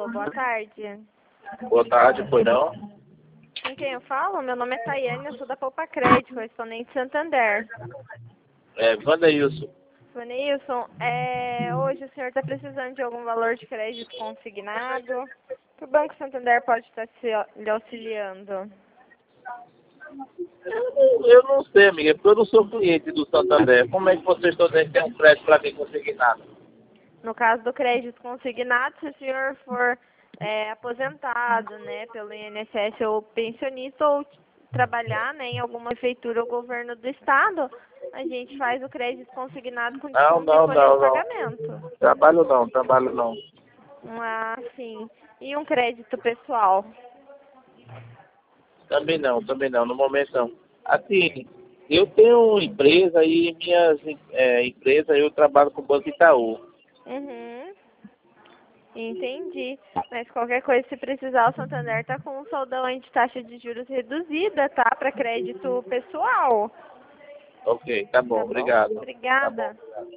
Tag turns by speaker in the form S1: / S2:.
S1: Alô, boa tarde.
S2: Boa tarde, foi não?
S1: Com quem eu falo? Meu nome é Tayane, eu sou da Poupa Crédito, correspondente Santander.
S2: Wanderilson.
S1: Vanilson, hoje o senhor está precisando de algum valor de crédito consignado? Que o Banco Santander pode estar lhe auxiliando?
S2: Eu não sei, amiga, porque eu não sou cliente do Santander. Como é que vocês estão dizendo que tem um crédito para mim consignado?
S1: No caso do crédito consignado, se o senhor for aposentado, né, pelo INSS ou pensionista ou trabalhar, né, em alguma prefeitura ou governo do estado, a gente faz o crédito consignado com
S2: Não,
S1: desconto em
S2: não,
S1: folha de
S2: não, não.
S1: pagamento.
S2: Trabalho não.
S1: Ah, sim. E um crédito pessoal?
S2: Também não, no momento não. Assim, eu tenho uma empresa e minhas empresas, eu trabalho com o Banco Itaú.
S1: Uhum. Entendi. Mas qualquer coisa, se precisar, o Santander está com um soldão aí de taxa de juros reduzida, tá? Para crédito pessoal.
S2: Ok, tá bom,
S1: Tá bom?
S2: obrigado. Tá bom,
S1: Obrigada.
S2: obrigado.